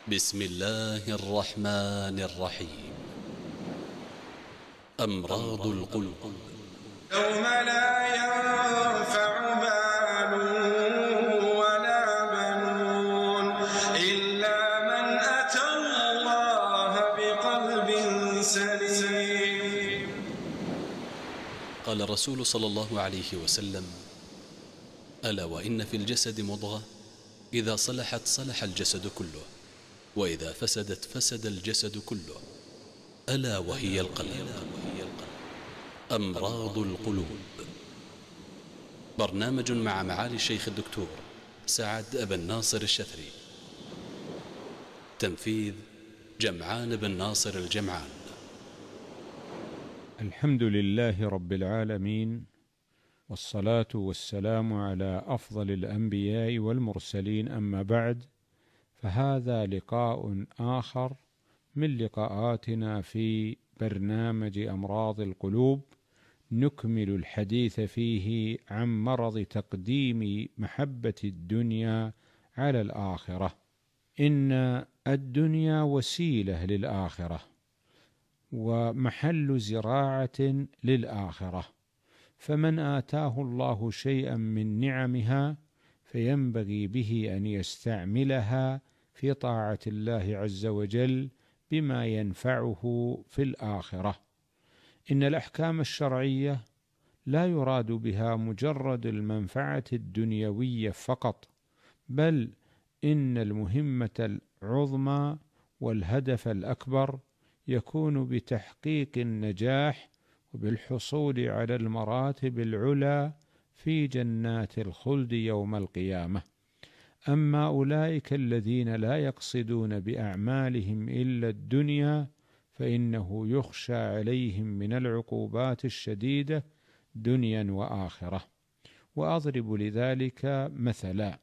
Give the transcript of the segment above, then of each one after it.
بسم الله الرحمن الرحيم. أمراض القلوب. يوم لا ينفع مال ولا بنون إلا من أتى الله بقلب سليم. قال الرسول صلى الله عليه وسلم: ألا وإن في الجسد مضغة إذا صلحت صلح الجسد كله، وإذا فسدت فسد الجسد كله، ألا وهي القلب. أمراض القلوب، برنامج مع معالي الشيخ الدكتور سعد بن ناصر الشثري، تنفيذ جمعان بن ناصر الجمعان. الحمد لله رب العالمين، والصلاة والسلام على أفضل الأنبياء والمرسلين، أما بعد، فهذا لقاء آخر من لقاءاتنا في برنامج أمراض القلوب، نكمل الحديث فيه عن مرض تقديم محبة الدنيا على الآخرة. إن الدنيا وسيلة للآخرة ومحل زراعة للآخرة، فمن آتاه الله شيئا من نعمها فينبغي به أن يستعملها في طاعة الله عز وجل بما ينفعه في الآخرة. إن الأحكام الشرعية لا يراد بها مجرد المنفعة الدنيوية فقط، بل إن المهمة العظمى والهدف الأكبر يكون بتحقيق النجاح وبالحصول على المراتب العلى في جنات الخلد يوم القيامة. أما أولئك الذين لا يقصدون بأعمالهم إلا الدنيا فإنه يخشى عليهم من العقوبات الشديدة دنيا وآخرة. وأضرب لذلك مثلا: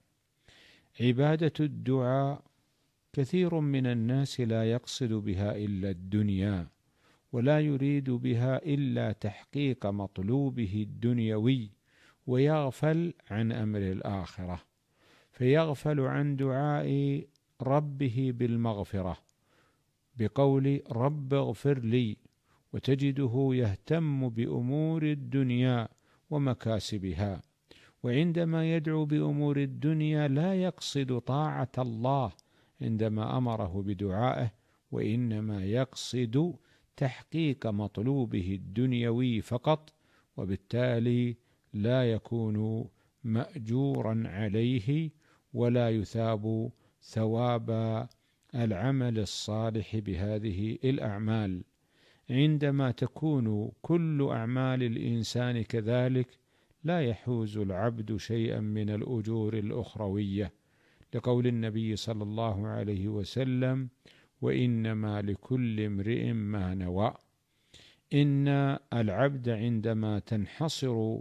عبادة الدعاء، كثير من الناس لا يقصد بها إلا الدنيا، ولا يريد بها إلا تحقيق مطلوبه الدنيوي، ويغفل عن أمر الآخرة، فيغفل عن دعاء ربه بالمغفرة بقول رب اغفر لي، وتجده يهتم بأمور الدنيا ومكاسبها، وعندما يدعو بأمور الدنيا لا يقصد طاعة الله عندما أمره بدعائه، وإنما يقصد تحقيق مطلوبه الدنيوي فقط، وبالتالي لا يكون مأجورا عليه ولا يثاب ثواب العمل الصالح بهذه الأعمال. عندما تكون كل أعمال الإنسان كذلك لا يحوز العبد شيئا من الأجور الأخروية، لقول النبي صلى الله عليه وسلم: وإنما لكل امرئ ما نوى. إن العبد عندما تنحصر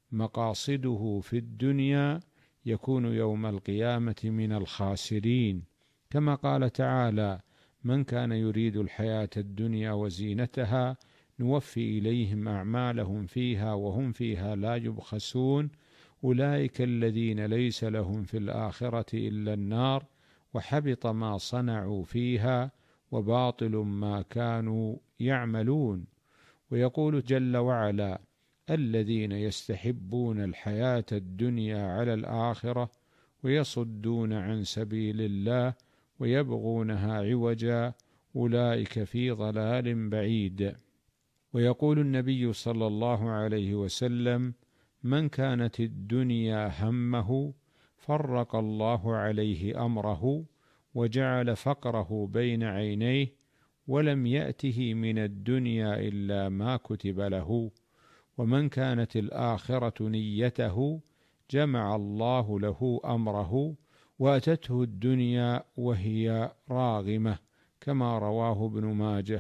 مقاصده في الدنيا يكون يوم القيامة من الخاسرين، كما قال تعالى: من كان يريد الحياة الدنيا وزينتها نوفي إليهم أعمالهم فيها وهم فيها لا يبخسون، أولئك الذين ليس لهم في الآخرة إلا النار، وحبط ما صنعوا فيها وباطل ما كانوا يعملون. ويقول جل وعلا: الذين يستحبون الحياة الدنيا على الآخرة ويصدون عن سبيل الله ويبغونها عوجا أولئك في ضلال بعيد. ويقول النبي صلى الله عليه وسلم: من كانت الدنيا همه فرق الله عليه أمره وجعل فقره بين عينيه ولم يأته من الدنيا إلا ما كتب له. ومن كانت الآخرة نيته جمع الله له أمره وأتته الدنيا وهي راغمة، كما رواه ابن ماجه.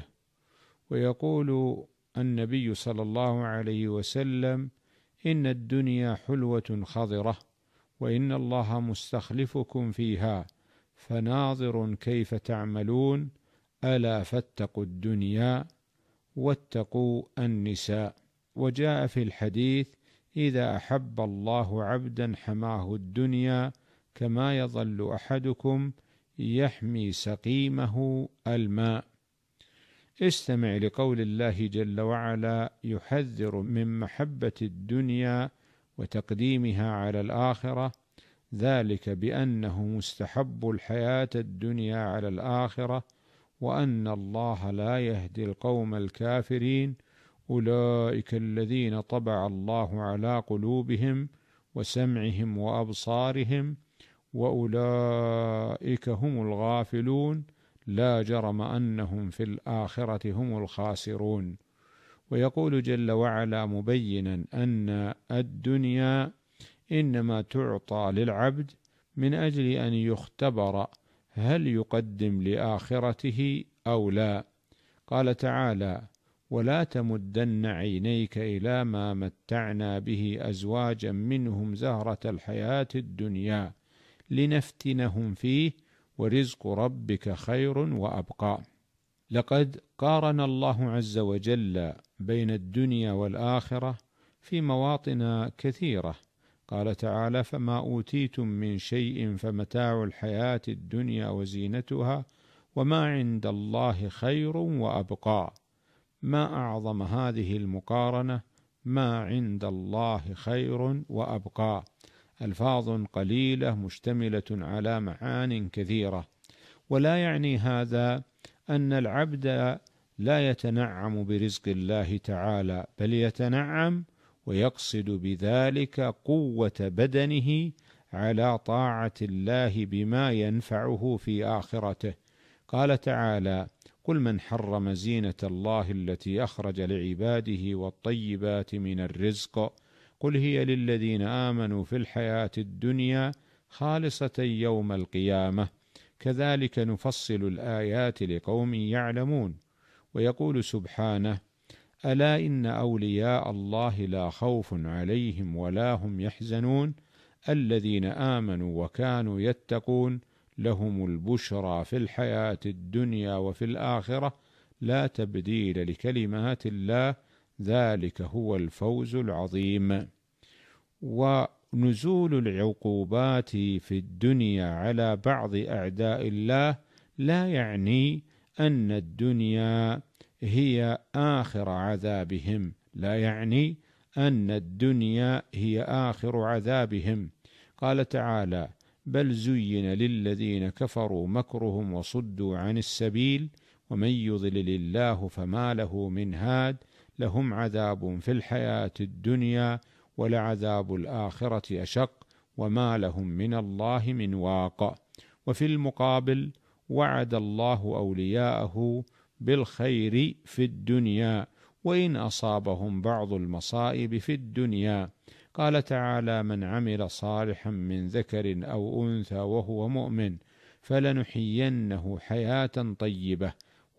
ويقول النبي صلى الله عليه وسلم: إن الدنيا حلوة خضرة، وإن الله مستخلفكم فيها فناظر كيف تعملون، ألا فاتقوا الدنيا واتقوا النساء. وجاء في الحديث: إذا أحب الله عبدا حماه الدنيا كما يظل أحدكم يحمي سقيمه الماء. استمع لقول الله جل وعلا يحذر من محبة الدنيا وتقديمها على الآخرة، ذلك بأنه مستحب الحياة الدنيا على الآخرة، وأن الله لا يهدي القوم الكافرين، أولئك الذين طبع الله على قلوبهم وسمعهم وأبصارهم وأولئك هم الغافلون، لا جرم أنهم في الآخرة هم الخاسرون. ويقول جل وعلا مبينا أن الدنيا إنما تعطى للعبد من أجل أن يختبر هل يقدم لآخرته أو لا. قال تعالى: ولا تمدن عينيك إلى ما متعنا به أزواجا منهم زهرة الحياة الدنيا لنفتنهم فيه ورزق ربك خير وأبقى. لقد قارن الله عز وجل بين الدنيا والآخرة في مواطن كثيرة. قال تعالى: فما أوتيتم من شيء فمتاع الحياة الدنيا وزينتها وما عند الله خير وأبقى. ما أعظم هذه المقارنة، ما عند الله خير وأبقى، ألفاظ قليلة مشتملة على معان كثيرة. ولا يعني هذا أن العبد لا يتنعم برزق الله تعالى، بل يتنعم ويقصد بذلك قوة بدنه على طاعة الله بما ينفعه في آخرته. قال تعالى: قل من حرم زينة الله التي أخرج لعباده والطيبات من الرزق قل هي للذين آمنوا في الحياة الدنيا خالصة يوم القيامة كذلك نفصل الآيات لقوم يعلمون. ويقول سبحانه: ألا إن أولياء الله لا خوف عليهم ولا هم يحزنون الذين آمنوا وكانوا يتقون لهم البشرى في الحياة الدنيا وفي الآخرة لا تبديل لكلمات الله ذلك هو الفوز العظيم. ونزول العقوبات في الدنيا على بعض أعداء الله لا يعني أن الدنيا هي آخر عذابهم، لا يعني أن الدنيا هي آخر عذابهم. قال تعالى: بل زين للذين كفروا مكرهم وصدوا عن السبيل ومن يضلل الله فما له من هاد لهم عذاب في الحياة الدنيا ولعذاب الآخرة أشق وما لهم من الله من واق. وفي المقابل وعد الله أولياءه بالخير في الدنيا وإن أصابهم بعض المصائب في الدنيا. قال تعالى: من عمل صالحا من ذكر أو أنثى وهو مؤمن فلنحيينه حياة طيبة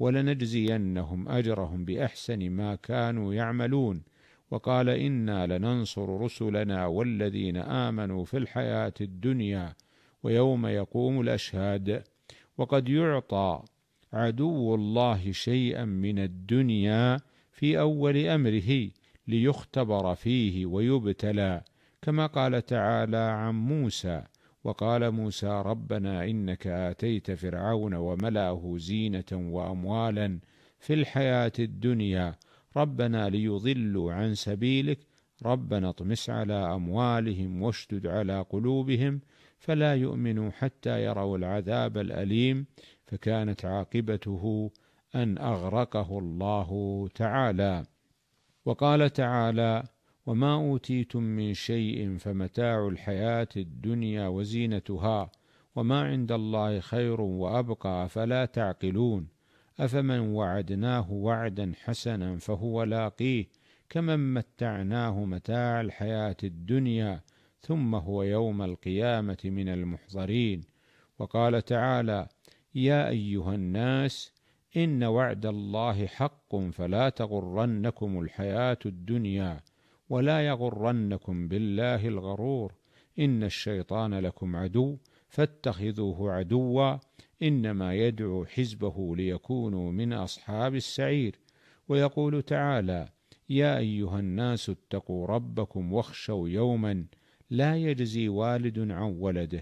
ولنجزينهم أجرهم بأحسن ما كانوا يعملون. وقال: إنا لننصر رسلنا والذين آمنوا في الحياة الدنيا ويوم يقوم الأشهاد. وقد يعطى عدو الله شيئا من الدنيا في أول أمره ليختبر فيه ويبتلى، كما قال تعالى عن موسى: وقال موسى ربنا إنك آتيت فرعون وملأه زينة وأموالا في الحياة الدنيا ربنا ليضلوا عن سبيلك ربنا اطمس على أموالهم واشدد على قلوبهم فلا يؤمنوا حتى يروا العذاب الأليم، فكانت عاقبته أن أغرقه الله تعالى. وقال تعالى: وما أوتيتم من شيء فمتاع الحياة الدنيا وزينتها وما عند الله خير وأبقى فلا تعقلون. أفمن وعدناه وعدا حسنا فهو لاقيه كمن متعناه متاع الحياة الدنيا ثم هو يوم القيامة من المحضرين. وقال تعالى: يا أيها الناس إن وعد الله حق فلا تغرنكم الحياة الدنيا ولا يغرنكم بالله الغرور إن الشيطان لكم عدو فاتخذوه عدوا إنما يدعو حزبه ليكونوا من أصحاب السعير. ويقول تعالى: يا أيها الناس اتقوا ربكم واخشوا يوما لا يجزي والد عن ولده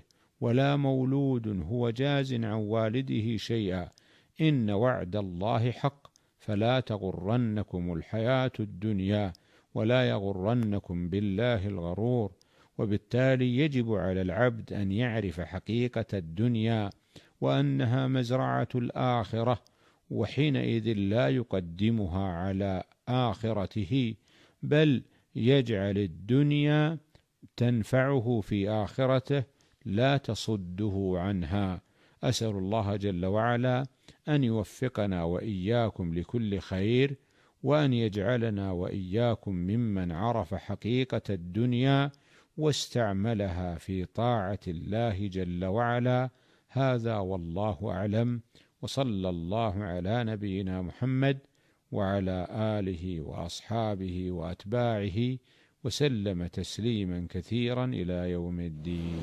ولا مولود هو جاز عن والده شيئا، إن وعد الله حق، فلا تغرنكم الحياة الدنيا ولا يغرنكم بالله الغرور. وبالتالي يجب على العبد أن يعرف حقيقة الدنيا وأنها مزرعة الآخرة، وحينئذ لا يقدمها على آخرته، بل يجعل الدنيا تنفعه في آخرته لا تصده عنها. أسأل الله جل وعلا أن يوفقنا وإياكم لكل خير، وأن يجعلنا وإياكم ممن عرف حقيقة الدنيا واستعملها في طاعة الله جل وعلا. هذا والله أعلم، وصلى الله على نبينا محمد وعلى آله وأصحابه وأتباعه وسلم تسليما كثيرا إلى يوم الدين.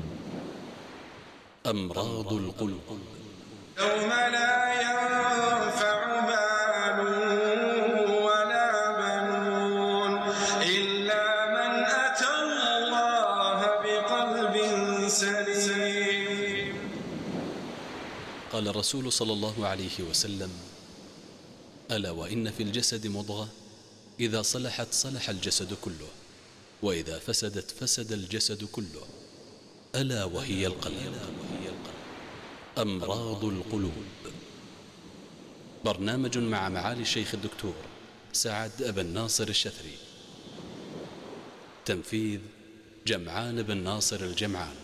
أمراض القلوب. يوم لا ينفع مال ولا بنون إلا من أتى الله بقلب سليم. قال الرسول صلى الله عليه وسلم: ألا وإن في الجسد مضغة إذا صلحت صلح الجسد كله، وإذا فسدت فسد الجسد كله، ألا وهي القلب. أمراض القلوب، برنامج مع معالي الشيخ الدكتور سعد بن ناصر الشثري، تنفيذ جمعان بن ناصر الجمعان.